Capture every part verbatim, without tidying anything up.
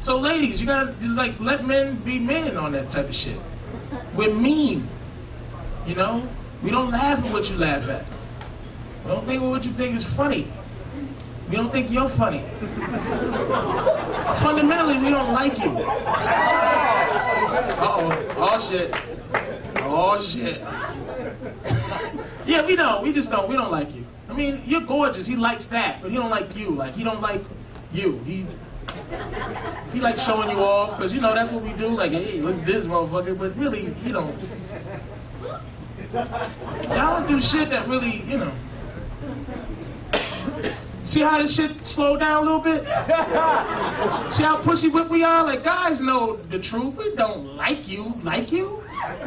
So ladies, you gotta like let men be men on that type of shit. We're mean, you know? We don't laugh at what you laugh at. We don't think what you think is funny. We don't think you're funny. Fundamentally, we don't like you. Uh-oh. Oh, shit. Oh, shit. Yeah, we don't. We just don't. We don't like you. I mean, you're gorgeous. He likes that, but he don't like you. Like, he don't like you. He, he likes showing you off, because, you know, that's what we do. Like, hey, look at this motherfucker. But really, he don't. Y'all don't do shit that really, you know. See how this shit slowed down a little bit? See how pussy whip we are? Like, guys know the truth. We don't like you. Like you?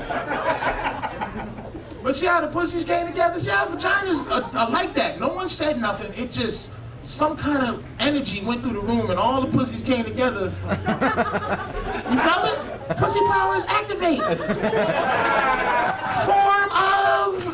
But see how the pussies came together? See how vaginas are, are like that? No one said nothing. It just, some kind of energy went through the room and all the pussies came together. You felt it? Pussy powers activate. Form of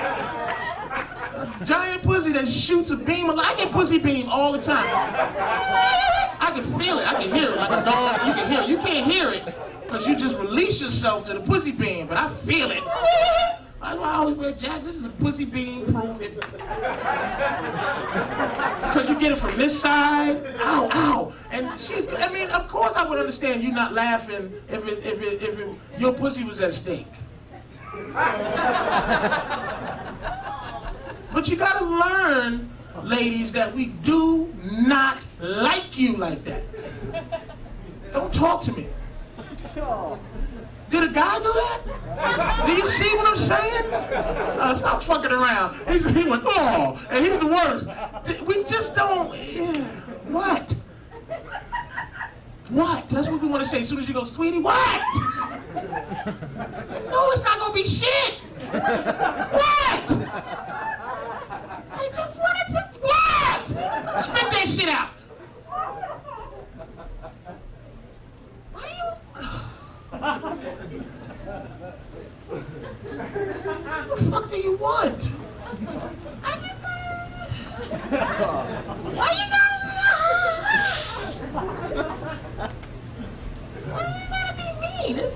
a giant pussy that shoots a beam. I get pussy beam all the time. I can feel it. I can hear it like a dog. You can hear it. You can't hear it because you just release yourself to the pussy beam, but I feel it. That's why I always wear Jack. This is a pussy beam proof. Because you get it from this side. Ow, ow. And she's, I mean, of course I would understand you not laughing if it, if it, if it, your pussy was at stake. But you gotta learn, ladies, that we do not like you like that. Don't talk to me. Did a guy do that? Do you see what I'm saying? Uh, stop fucking around. He's, he went, oh, and he's the worst. We just don't, yeah. What? What? That's what we want to say as soon as you go, sweetie, what? No, it's not gonna be shit. What? I just wanted to, what? Spit that shit out. Why you? What the fuck do you want? I just, why you gotta, why you gotta be mean?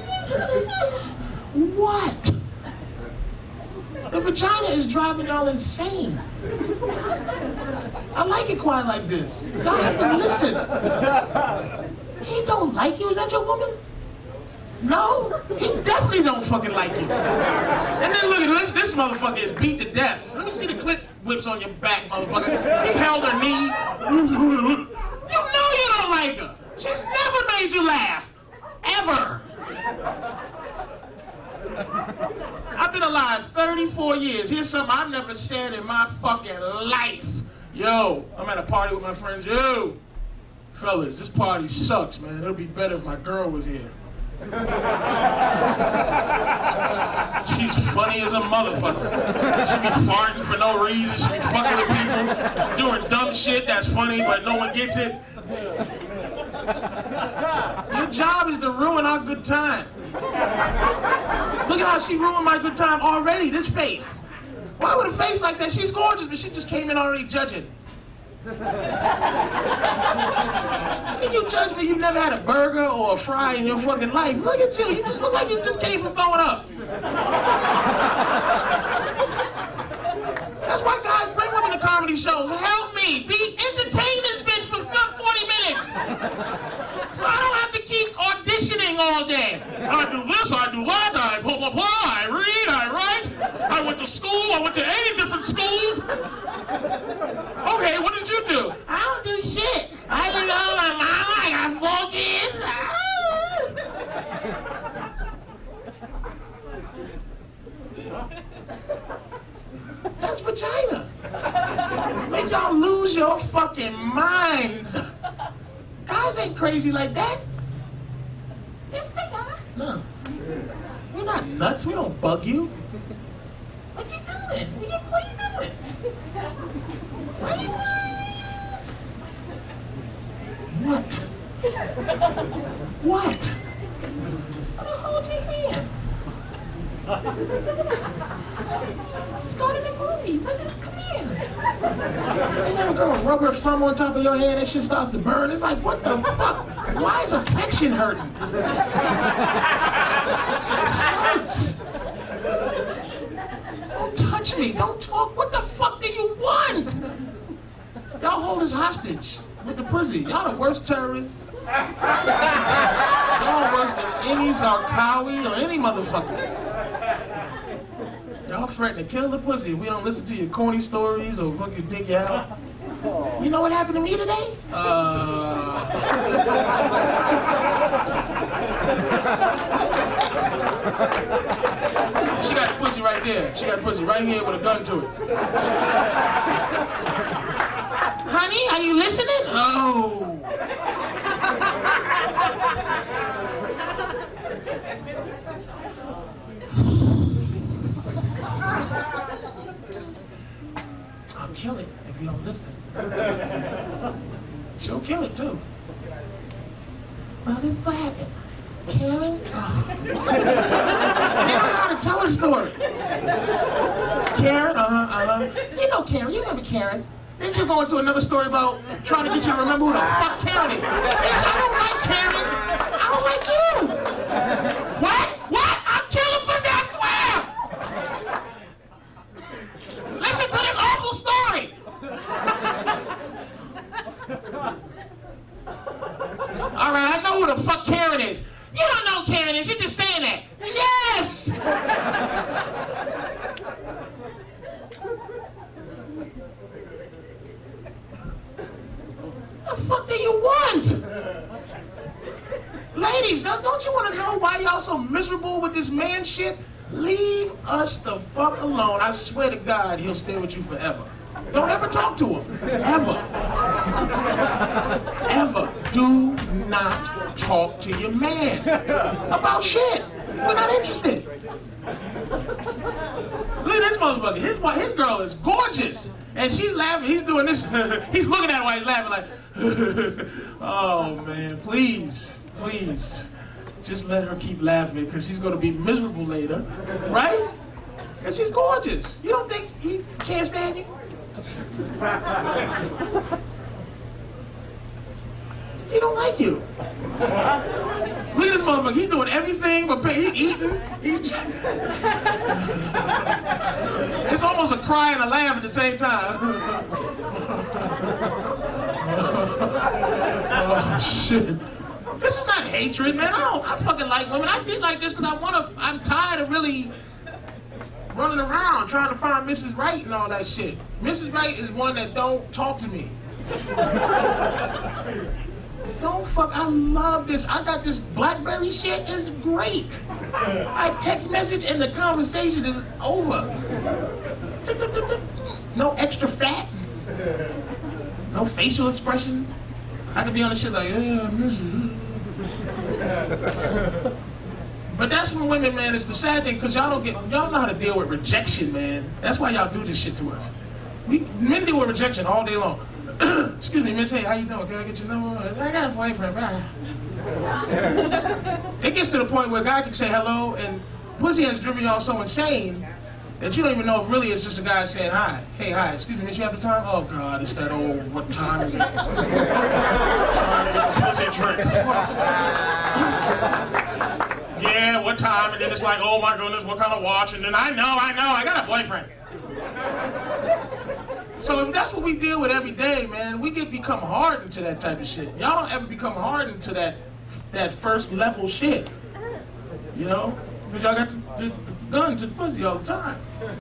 What? The vagina is driving y'all insane. I like it quiet like this. Y'all have to listen. He don't like you? Is that your woman? No? He definitely don't fucking like you. And then look at this. This motherfucker is beat to death. Let me see the clip whips on your back, motherfucker. He held her knee. You know you don't like her. She's never made you laugh. Ever. I've been alive thirty-four years. Here's something I've never said in my fucking life. Yo, I'm at a party with my friends. Yo, fellas, this party sucks, man. It'll be better if my girl was here. She's funny as a motherfucker. She be farting for no reason. She be fucking with people, doing dumb shit that's funny, but no one gets it. Your job is to ruin our good time. Look at how she ruined my good time already, this face. Why with a face like that? She's gorgeous, but she just came in already judging. How can you judge me? You've never had a burger or a fry in your fucking life. Look at you. You just look like you just came from throwing up. That's why guys bring women to comedy shows. Help me. Be entertain this bitch for forty minutes. So I don't have to keep auditioning all day. I do this, I do that, I blah, blah, blah. I read, I write. I went to school. I went to eighty different schools. Okay, what did you do? I don't do shit. I live on my mama. I got four kids. That's vagina. Make y'all lose your fucking minds. Guys ain't crazy like that. Yes, they are. No. We're not nuts. We don't bug you. What you doing? What you, what you doing? What you What? What? I'm gonna hold your hand. Let's go to the movies. Let's just come here. You never go rubber thumb on top of your hand and shit starts to burn. It's like, what the fuck? Why is affection hurting? It hurts. Don't touch me. Don't talk. What the fuck do you want? Y'all hold us hostage with the pussy. Y'all the worst terrorists. Y'all worse than any Zarqawi or any motherfucker. Y'all threaten to kill the pussy if we don't listen to your corny stories or fucking take you out. You know what happened to me today? Uh... She got the pussy right there. She got the pussy right here with a gun to it. Honey, are you listening? Oh. I'll kill it if you don't listen. She'll kill it too. Well, this is what happened. Karen? Oh. They don't know how to tell a story. Karen? Uh-huh, uh-huh. You know Karen. You remember Karen. Then she'll go into another story about trying to get you to remember who the fuck Karen is. Bitch, I don't like Karen. I don't like you. What? What? I'll kill a pussy, I swear. Listen to this awful story. All right, I know who the fuck Karen is. You don't know who Karen is. You're just saying that. Yes. What the fuck do you want? Ladies, don't you want to know why y'all so miserable with this man shit? Leave us the fuck alone. I swear to God, he'll stay with you forever. Don't ever talk to him. Ever. Ever. Do not talk to your man about shit. We're not interested. Look at this motherfucker. His, his girl is gorgeous. And she's laughing. He's doing this. He's looking at her while he's laughing like, oh, man, please, please. Just let her keep laughing because she's going to be miserable later, right? Because she's gorgeous. You don't think he can't stand you? He don't like you. Look at this motherfucker. He's doing everything but he's eating. He's it's almost a cry and a laugh at the same time. Oh, shit. This is not hatred, man. I don't. I fucking like women. I did like this because I want to. I'm tired of really running around trying to find Missus Right and all that shit. Missus Right is one that don't talk to me. Don't fuck. I love this. I got this BlackBerry shit. It's great. I text message and the conversation is over. No extra fat. No facial expressions. I could be on the shit like, yeah, I miss you. But that's when women, man, it's the sad thing, because y'all don't get, y'all know how to deal with rejection, man. That's why y'all do this shit to us. We men deal with rejection all day long. Excuse me, miss, hey, how you doing? Can I get your number? I got a boyfriend, bye. It gets to the point where a guy can say hello, and pussy has driven y'all so insane that you don't even know if really it's just a guy saying hi. Hey, hi, excuse me, miss, you have the time? Oh, God, it's that old, what time is it? Trying to get a pussy trick. Yeah, what time? And then it's like, oh my goodness, what kind of watch? And then I know, I know, I got a boyfriend. So if that's what we deal with every day, man, we get become hardened to that type of shit. Y'all don't ever become hardened to that that first level shit. You know? Because y'all got the, the gun to the pussy all the time.